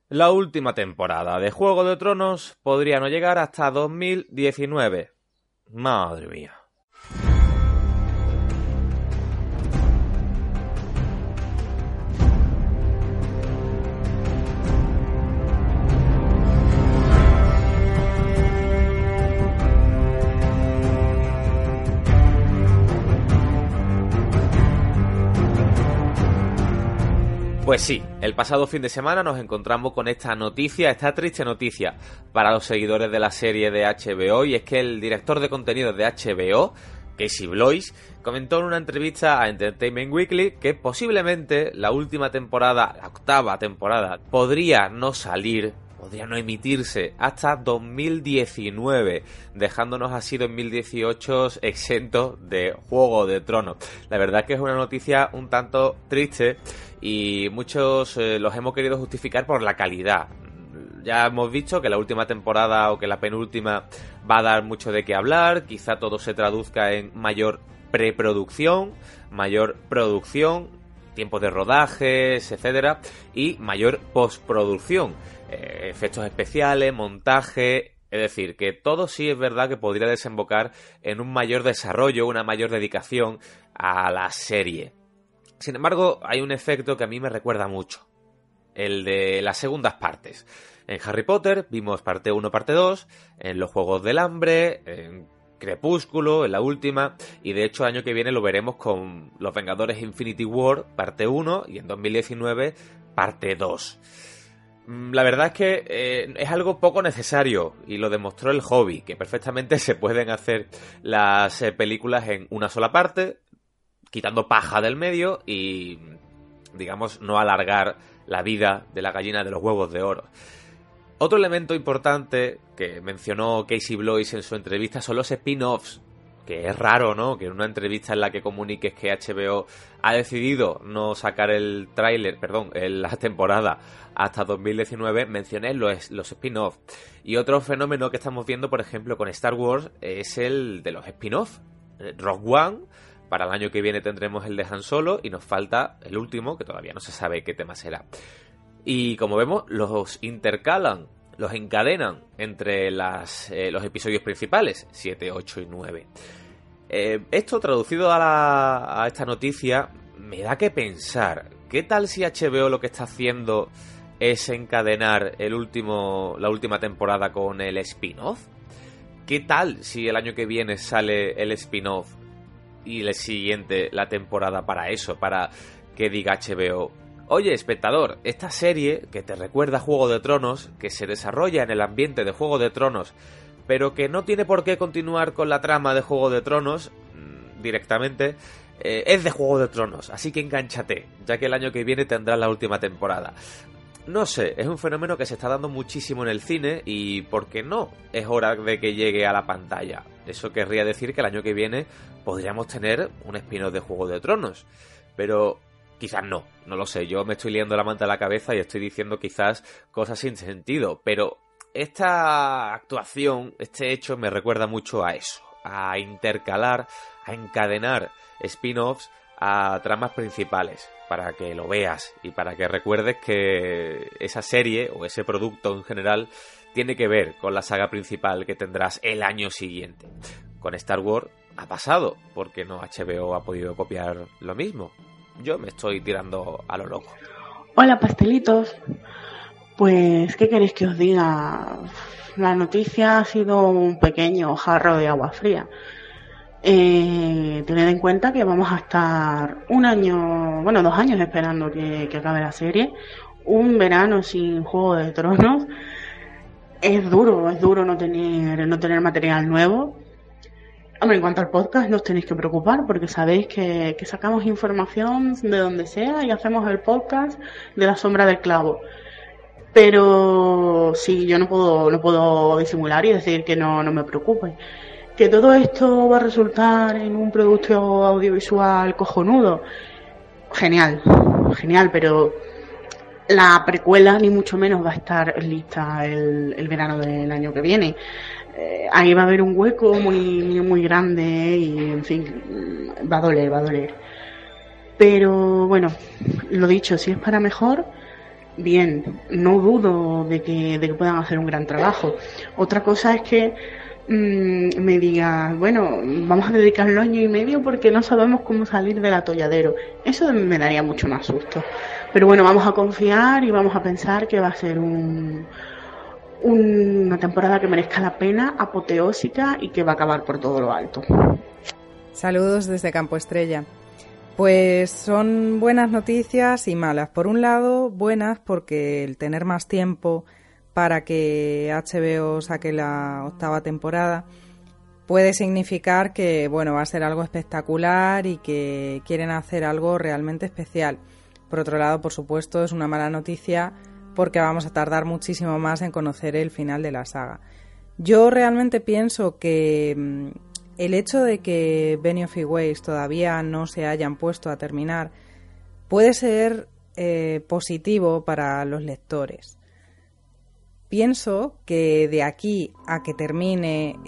La última temporada de Juego de Tronos podría no llegar hasta 2019. Madre mía. Pues sí, el pasado fin de semana nos encontramos con esta noticia, esta triste noticia para los seguidores de la serie de HBO, y es que el director de contenidos de HBO, Casey Bloys, comentó en una entrevista a Entertainment Weekly que posiblemente la última temporada, la octava temporada, podría no emitirse hasta 2019, dejándonos así 2018 exentos de Juego de Tronos. La verdad es que es una noticia un tanto triste y muchos los hemos querido justificar por la calidad. Ya hemos visto que la última temporada o que la penúltima va a dar mucho de qué hablar, quizá todo se traduzca en mayor preproducción, mayor producción, tiempos de rodajes, etcétera, y mayor postproducción, efectos especiales, montaje. Es decir, que todo sí es verdad que podría desembocar en un mayor desarrollo, una mayor dedicación a la serie. Sin embargo, hay un efecto que a mí me recuerda mucho, el de las segundas partes. En Harry Potter vimos parte 1, parte 2, en los Juegos del Hambre, en Crepúsculo, en la última, y de hecho el año que viene lo veremos con Los Vengadores Infinity War, parte 1, y en 2019, parte 2. La verdad es que es algo poco necesario, y lo demostró El Hobbit, que perfectamente se pueden hacer las películas en una sola parte, quitando paja del medio y, digamos, no alargar la vida de la gallina de los huevos de oro. Otro elemento importante que mencionó Casey Bloys en su entrevista son los spin-offs, que es raro, ¿no?, que en una entrevista en la que comuniques que HBO ha decidido no sacar el tráiler, la temporada hasta 2019, mencioné los spin-offs. Y otro fenómeno que estamos viendo, por ejemplo, con Star Wars, es el de los spin-offs. Rogue One, para el año que viene tendremos el de Han Solo, y nos falta el último, que todavía no se sabe qué tema será. Y como vemos, los intercalan, los encadenan entre los episodios principales, 7, 8 y 9. Esto, traducido a esta noticia, me da que pensar. ¿Qué tal si HBO lo que está haciendo es encadenar la última temporada con el spin-off? ¿Qué tal si el año que viene sale el spin-off y el siguiente la temporada para eso, para que diga HBO: oye, espectador, esta serie que te recuerda a Juego de Tronos, que se desarrolla en el ambiente de Juego de Tronos, pero que no tiene por qué continuar con la trama de Juego de Tronos directamente, es de Juego de Tronos, así que engánchate, ya que el año que viene tendrás la última temporada? No sé, es un fenómeno que se está dando muchísimo en el cine y, ¿por qué no?, es hora de que llegue a la pantalla. Eso querría decir que el año que viene podríamos tener un spin-off de Juego de Tronos, pero quizás no lo sé, yo me estoy liando la manta a la cabeza y estoy diciendo quizás cosas sin sentido, pero esta actuación, este hecho me recuerda mucho a eso, a intercalar, a encadenar spin-offs a tramas principales, para que lo veas y para que recuerdes que esa serie o ese producto en general tiene que ver con la saga principal que tendrás el año siguiente. Con Star Wars ha pasado, porque no HBO ha podido copiar lo mismo. Yo me estoy tirando a lo loco. Hola, pastelitos. Pues, ¿qué queréis que os diga? La noticia ha sido un pequeño jarro de agua fría. Tened en cuenta que vamos a estar 2 años esperando que acabe la serie. Un verano sin Juego de Tronos. Es duro no tener material nuevo. Hombre, en cuanto al podcast, no os tenéis que preocupar, porque sabéis que sacamos información de donde sea y hacemos el podcast de la sombra del clavo. Pero sí, yo no puedo disimular y decir que no me preocupe. Que todo esto va a resultar en un producto audiovisual cojonudo. Genial, pero la precuela ni mucho menos va a estar lista el verano del año que viene. Ahí va a haber un hueco muy, muy grande y, en fin, va a doler. Pero bueno, lo dicho, si es para mejor, bien, no dudo de que puedan hacer un gran trabajo. Otra cosa es que me diga, bueno, vamos a dedicarlo 1 año y medio porque no sabemos cómo salir del atolladero. Eso me daría mucho más susto. Pero bueno, vamos a confiar y vamos a pensar que va a ser una temporada que merezca la pena, apoteósica y que va a acabar por todo lo alto. Saludos desde Campo Estrella. Pues son buenas noticias y malas. Por un lado, buenas porque el tener más tiempo para que HBO saque la 8ª temporada puede significar que, bueno, va a ser algo espectacular y que quieren hacer algo realmente especial. Por otro lado, por supuesto, es una mala noticia porque vamos a tardar muchísimo más en conocer el final de la saga. Yo realmente pienso que el hecho de que Benioff y Weiss todavía no se hayan puesto a terminar puede ser positivo para los lectores. Pienso que de aquí a que termine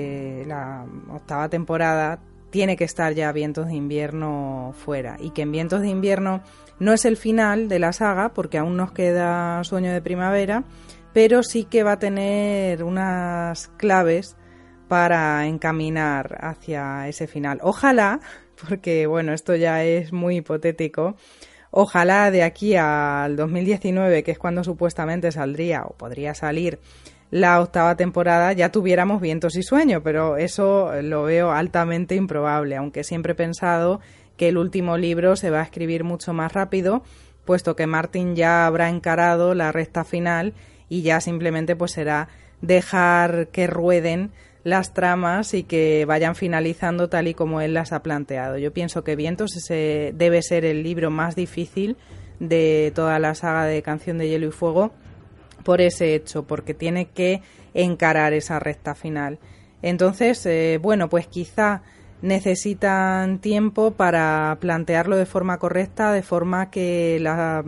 la 8ª temporada tiene que estar ya Vientos de Invierno fuera, y que en Vientos de Invierno no es el final de la saga porque aún nos queda Sueño de Primavera, pero sí que va a tener unas claves para encaminar hacia ese final. Ojalá, porque bueno, esto ya es muy hipotético, ojalá de aquí al 2019, que es cuando supuestamente saldría o podría salir la 8ª temporada, ya tuviéramos Vientos y Sueño, pero eso lo veo altamente improbable, aunque siempre he pensado que el último libro se va a escribir mucho más rápido, puesto que Martin ya habrá encarado la recta final y ya simplemente pues será dejar que rueden las tramas y que vayan finalizando tal y como él las ha planteado. Yo pienso que Vientos debe ser el libro más difícil de toda la saga de Canción de Hielo y Fuego por ese hecho, porque tiene que encarar esa recta final. Entonces, bueno, pues quizá necesitan tiempo para plantearlo de forma correcta, de forma que la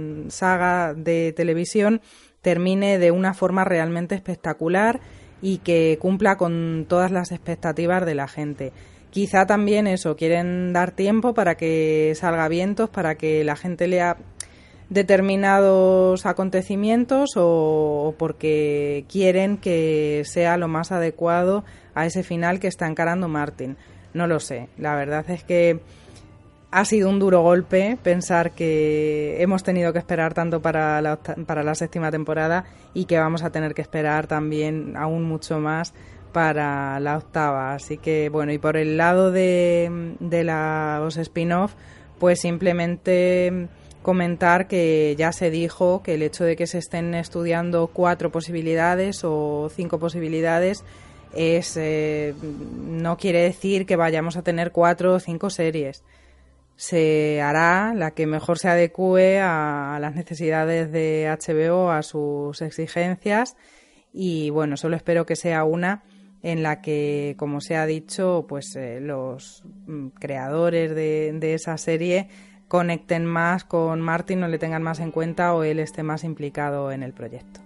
saga de televisión termine de una forma realmente espectacular y que cumpla con todas las expectativas de la gente. Quizá también eso, quieren dar tiempo para que salga Vientos, para que la gente lea determinados acontecimientos o porque quieren que sea lo más adecuado a ese final que está encarando Martin. No lo sé, la verdad es que ha sido un duro golpe pensar que hemos tenido que esperar tanto para la 7ª temporada y que vamos a tener que esperar también aún mucho más para la 8ª. Así que, bueno, y por el lado de los spin-off, pues simplemente comentar que ya se dijo que el hecho de que se estén estudiando 4 posibilidades o 5 posibilidades no quiere decir que vayamos a tener 4 o 5 series. Se hará la que mejor se adecue a las necesidades de HBO, a sus exigencias, y bueno, solo espero que sea una en la que, como se ha dicho, pues los creadores de esa serie conecten más con Martin, o le tengan más en cuenta, o él esté más implicado en el proyecto.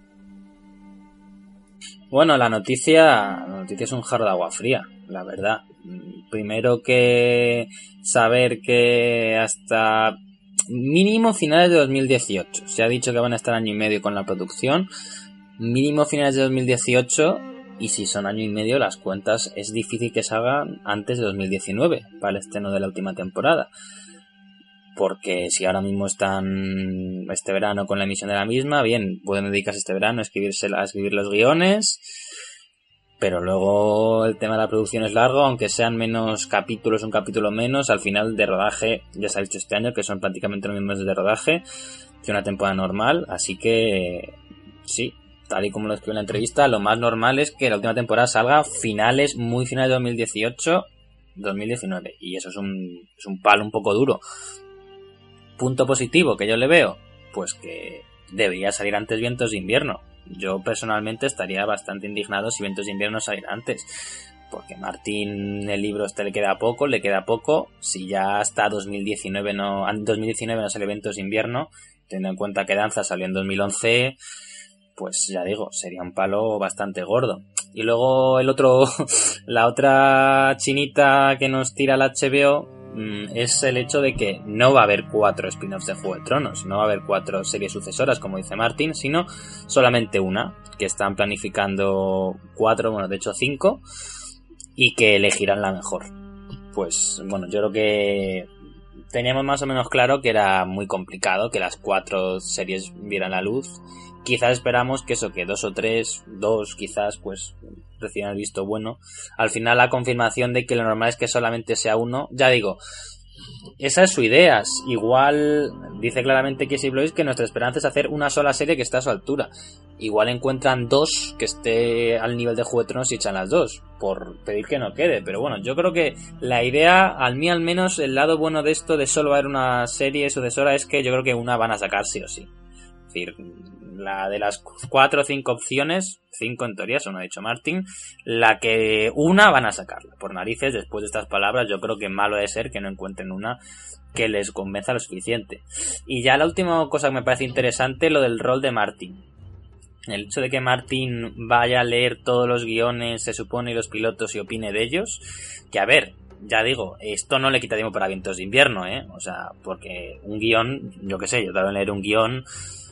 Bueno, la noticia es un jarro de agua fría, la verdad. Primero que saber que hasta mínimo finales de 2018. Se ha dicho que van a estar 1 año y medio con la producción. Mínimo finales de 2018. Y si son 1 año y medio, las cuentas es difícil que salgan antes de 2019 para el estreno de la última temporada. Porque si ahora mismo están este verano con la emisión de la misma, bien, pueden dedicarse este verano a escribir los guiones, pero luego el tema de la producción es largo, aunque sean menos capítulos, un capítulo menos, al final de rodaje, ya se ha dicho este año que son prácticamente los mismos meses de rodaje que una temporada normal, así que sí, tal y como lo escribo en la entrevista, lo más normal es que la última temporada salga muy finales de 2018-2019, y eso es un palo un poco duro. Punto positivo que yo le veo, pues que debería salir antes Vientos de Invierno. Yo personalmente estaría bastante indignado si Vientos de Invierno saliera antes, porque Martín, el libro le queda poco, si ya hasta 2019 no sale Vientos de Invierno, teniendo en cuenta que Danza salió en 2011, pues ya digo, sería un palo bastante gordo. Y luego la otra chinita que nos tira la HBO, es el hecho de que no va a haber 4 spin-offs de Juego de Tronos, no va a haber 4 series sucesoras, como dice Martin, sino solamente una, que están planificando 4, bueno, de hecho 5, y que elegirán la mejor. Pues bueno, yo creo que teníamos más o menos claro que era muy complicado que las 4 series vieran la luz. Quizás esperamos que eso, que 2 o 3, 2 quizás, pues reciban el visto bueno. Al final la confirmación de que lo normal es que solamente sea uno, ya digo, esa es su idea. Igual dice claramente Casey Bloys que nuestra esperanza es hacer una sola serie que esté a su altura. Igual encuentran 2 que esté al nivel de Juego de Tronos y echan las 2, por pedir que no quede. Pero bueno, yo creo que la idea, al menos, el lado bueno de esto de solo haber una serie sucesora es que yo creo que una van a sacar sí o sí. Es decir, la de las 4 o 5 opciones, 5 en teoría, eso no ha dicho Martin, la que una van a sacarla. Por narices, después de estas palabras, yo creo que malo de ser que no encuentren una que les convenza lo suficiente. Y ya la última cosa que me parece interesante, lo del rol de Martin. El hecho de que Martin vaya a leer todos los guiones, se supone, y los pilotos y opine de ellos, que a ver, ya digo, esto no le quita tiempo para Vientos de Invierno, o sea, porque un guión, yo qué sé, yo tardo en leer un guión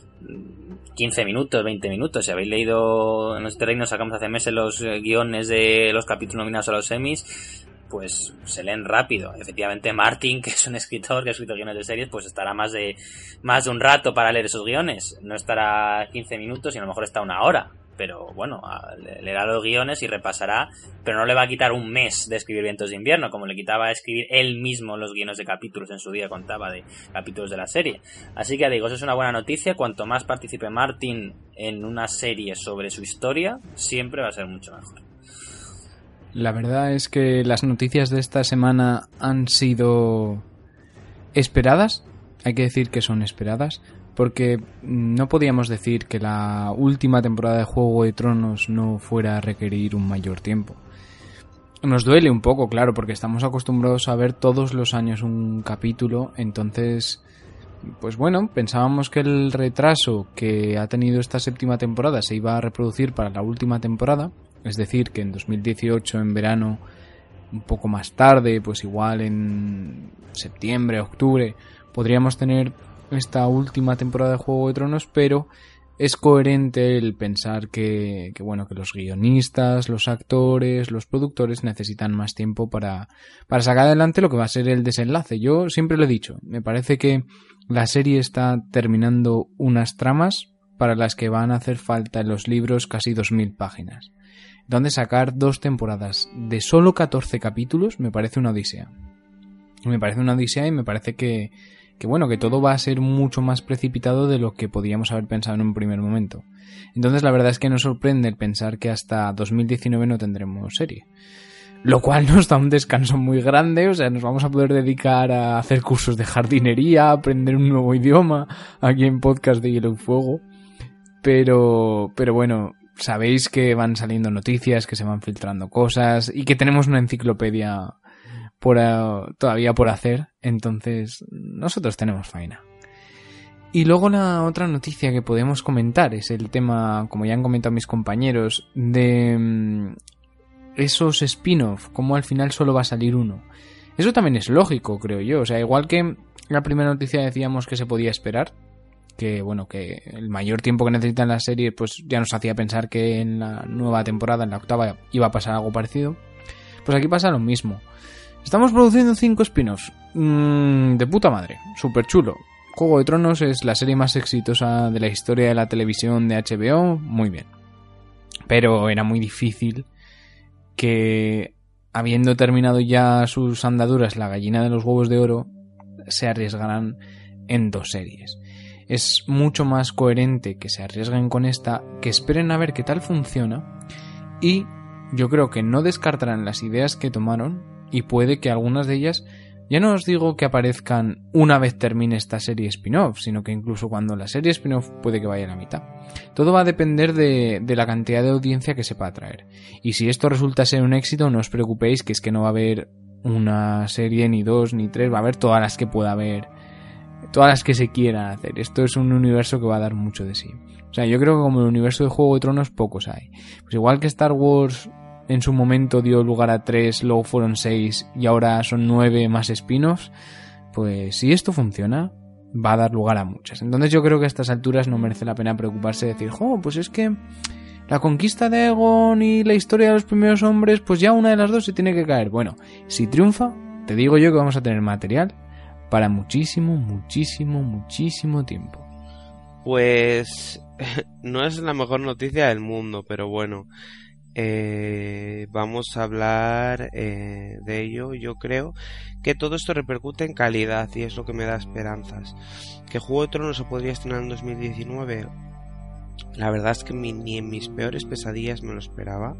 15 minutos, 20 minutos. Si habéis leído en este reino, sacamos hace meses los guiones de los capítulos nominados a los Emmys, pues se leen rápido. Efectivamente, Martin, que es un escritor que ha escrito guiones de series, pues estará más de un rato para leer esos guiones. No estará 15 minutos y a lo mejor está una hora. Pero bueno, leerá los guiones y repasará, pero no le va a quitar un mes de escribir Vientos de Invierno, como le quitaba a escribir él mismo los guiones de capítulos en su día, contaba de capítulos de la serie. Así que digo, eso es una buena noticia. Cuanto más participe Martin en una serie sobre su historia, siempre va a ser mucho mejor. La verdad es que las noticias de esta semana han sido esperadas, hay que decir que son esperadas, porque no podíamos decir que la última temporada de Juego de Tronos no fuera a requerir un mayor tiempo. Nos duele un poco, claro, porque estamos acostumbrados a ver todos los años un capítulo, entonces, pues bueno, pensábamos que el retraso que ha tenido esta séptima temporada se iba a reproducir para la última temporada, es decir, que en 2018, en verano, un poco más tarde, pues igual en septiembre, octubre, podríamos tener esta última temporada de Juego de Tronos, pero es coherente el pensar que bueno, que los guionistas, los actores, los productores necesitan más tiempo para sacar adelante lo que va a ser el desenlace. Yo siempre lo he dicho, me parece que la serie está terminando unas tramas para las que van a hacer falta en los libros casi 2000 páginas. Entonces sacar 2 temporadas de solo 14 capítulos me parece una odisea. Me parece una odisea y me parece que bueno, que todo va a ser mucho más precipitado de lo que podíamos haber pensado en un primer momento. Entonces la verdad es que nos sorprende el pensar que hasta 2019 no tendremos serie. Lo cual nos da un descanso muy grande, o sea, nos vamos a poder dedicar a hacer cursos de jardinería, a aprender un nuevo idioma, aquí en Podcast de Hielo y Fuego. Pero bueno, sabéis que van saliendo noticias, que se van filtrando cosas y que tenemos una enciclopedia todavía por hacer, entonces nosotros tenemos faena. Y luego la otra noticia que podemos comentar es el tema, como ya han comentado mis compañeros, de esos spin-off, como al final solo va a salir uno. Eso también es lógico, creo yo, o sea, igual que la primera noticia decíamos que se podía esperar, que bueno, que el mayor tiempo que necesita la serie pues ya nos hacía pensar que en la nueva temporada, en la octava, iba a pasar algo parecido, pues aquí pasa lo mismo. Estamos produciendo 5 spin-offs. De puta madre. Súper chulo. Juego de Tronos es la serie más exitosa de la historia de la televisión de HBO. Muy bien. Pero era muy difícil que, habiendo terminado ya sus andaduras La gallina de los huevos de oro, se arriesgaran en 2 series. Es mucho más coherente que se arriesguen con esta, que esperen a ver qué tal funciona, y yo creo que no descartarán las ideas que tomaron. Y puede que algunas de ellas, ya no os digo que aparezcan una vez termine esta serie spin-off, sino que incluso cuando la serie spin-off puede que vaya a la mitad. Todo va a depender de la cantidad de audiencia que sepa atraer. Y si esto resulta ser un éxito, no os preocupéis, que es que no va a haber una serie, ni 2, ni 3, va a haber todas las que pueda haber, todas las que se quieran hacer. Esto es un universo que va a dar mucho de sí. O sea, yo creo que como el universo de Juego de Tronos pocos hay. Pues igual que Star Wars en su momento dio lugar a 3, luego fueron 6 y ahora son 9 más spin-offs, pues si esto funciona, va a dar lugar a muchas. Entonces yo creo que a estas alturas no merece la pena preocuparse de decir, pues es que la conquista de Aegon y la historia de los primeros hombres, pues ya una de las dos se tiene que caer. Bueno, si triunfa, te digo yo que vamos a tener material para muchísimo, muchísimo, muchísimo tiempo. Pues no es la mejor noticia del mundo, pero bueno, vamos a hablar de ello. Yo creo que todo esto repercute en calidad y es lo que me da esperanzas. ¿Que Juego de Tronos se podría estrenar en 2019? La verdad es que ni en mis peores pesadillas me lo esperaba.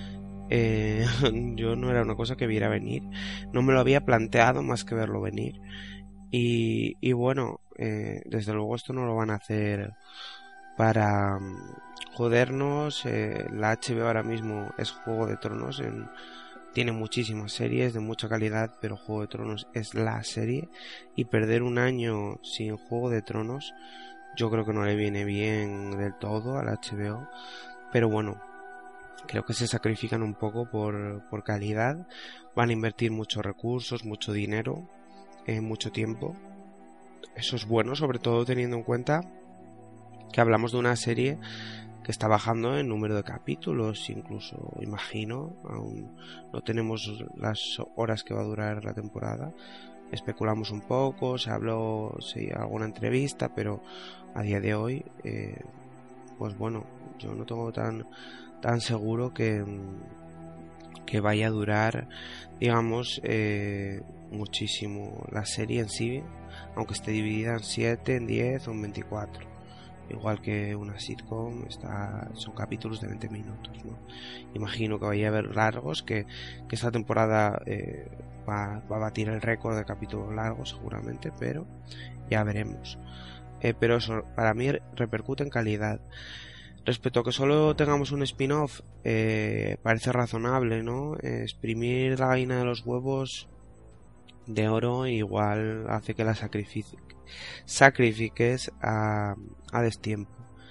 Yo no era una cosa que viera venir, no me lo había planteado más que verlo venir. Y bueno, desde luego esto no lo van a hacer para jodernos. La HBO ahora mismo es Juego de Tronos, tiene muchísimas series de mucha calidad, pero Juego de Tronos es la serie, y perder un año sin Juego de Tronos yo creo que no le viene bien del todo a la HBO. Pero bueno, creo que se sacrifican un poco por calidad, van a invertir muchos recursos, mucho dinero, mucho tiempo. Eso es bueno, sobre todo teniendo en cuenta que hablamos de una serie que está bajando en número de capítulos, incluso imagino, aún no tenemos las horas que va a durar la temporada. Especulamos un poco, se habló, sí, alguna entrevista, pero a día de hoy, pues bueno, yo no tengo tan seguro que vaya a durar, digamos, muchísimo la serie en sí, aunque esté dividida en 7, en 10 o en 24. Igual que una sitcom, son capítulos de 20 minutos, ¿no? Imagino que vaya a haber largos, que esta temporada va a batir el récord de capítulos largos seguramente, pero ya veremos. Pero eso para mí repercute en calidad. Respecto a que solo tengamos un spin-off, parece razonable, ¿no? Exprimir la gallina de los huevos de oro igual hace que la sacrifiques a destiempo.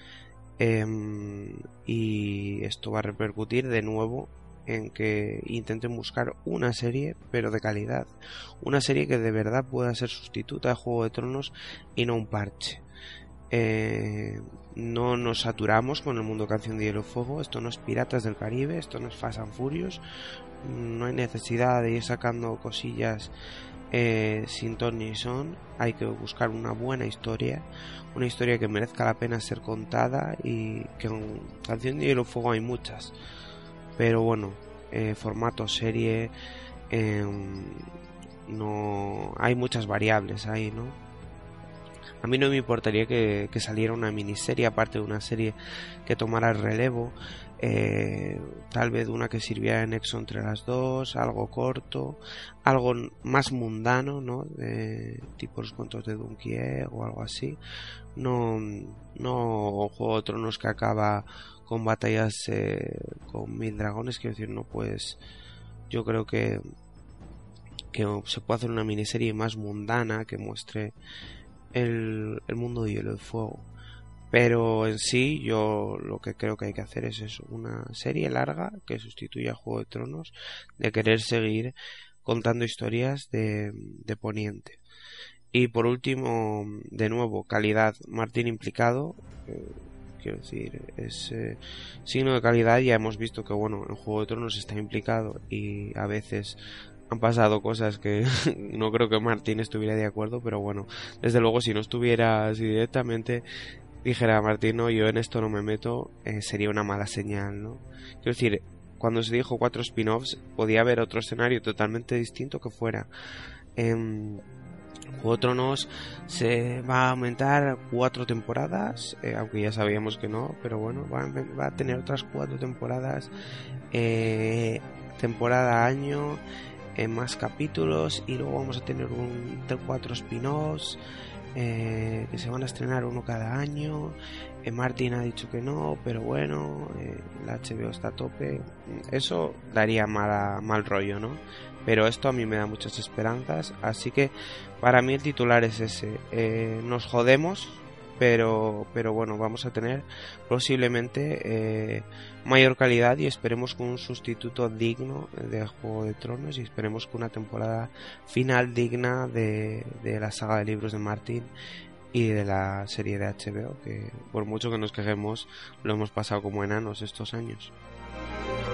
Y esto va a repercutir de nuevo en que intenten buscar una serie, pero de calidad. Una serie que de verdad pueda ser sustituta de Juego de Tronos y no un parche. No nos saturamos con el mundo Canción de Hielo y Fuego. Esto no es Piratas del Caribe, esto no es Fast and Furious. No hay necesidad de ir sacando cosillas sin ton ni son. Hay que buscar una buena historia, una historia que merezca la pena ser contada, y que en Canción de Hielo y Fuego hay muchas, pero bueno, formato serie, no hay muchas variables ahí, ¿no? A mí no me importaría que saliera una miniserie aparte de una serie que tomara el relevo, tal vez una que sirviera de nexo entre las dos, algo corto, algo más mundano, ¿no? Tipo los cuentos de Dunquier o algo así. No Juego de Tronos que acaba con batallas con 1000 dragones, quiero decir, no, pues yo creo que se puede hacer una miniserie más mundana que muestre el mundo de Hielo y Fuego. Pero en sí, yo lo que creo que hay que hacer es eso, una serie larga que sustituya a Juego de Tronos, de querer seguir contando historias de Poniente. Y por último, de nuevo, calidad. Martín implicado, quiero decir, es signo de calidad. Ya hemos visto que, bueno, en Juego de Tronos está implicado y a veces han pasado cosas que no creo que Martín estuviera de acuerdo, pero bueno, desde luego si no estuviera así directamente, dijera Martín, no, yo en esto no me meto, sería una mala señal, ¿no? Quiero decir, cuando se dijo 4 spin-offs, podía haber otro escenario totalmente distinto que fuera Juego de Tronos se va a aumentar 4 temporadas, aunque ya sabíamos que no, pero bueno, va a tener otras 4 temporadas, temporada año, más capítulos, y luego vamos a tener 4 spin-offs que se van a estrenar uno cada año. Martin ha dicho que no, pero bueno, la HBO está a tope. Eso daría mal rollo, ¿no? Pero esto a mí me da muchas esperanzas, así que para mí el titular es ese: nos jodemos pero bueno, vamos a tener posiblemente mayor calidad y esperemos con un sustituto digno de Juego de Tronos y esperemos con una temporada final digna de la saga de libros de Martin y de la serie de HBO, que por mucho que nos quejemos lo hemos pasado como enanos estos años.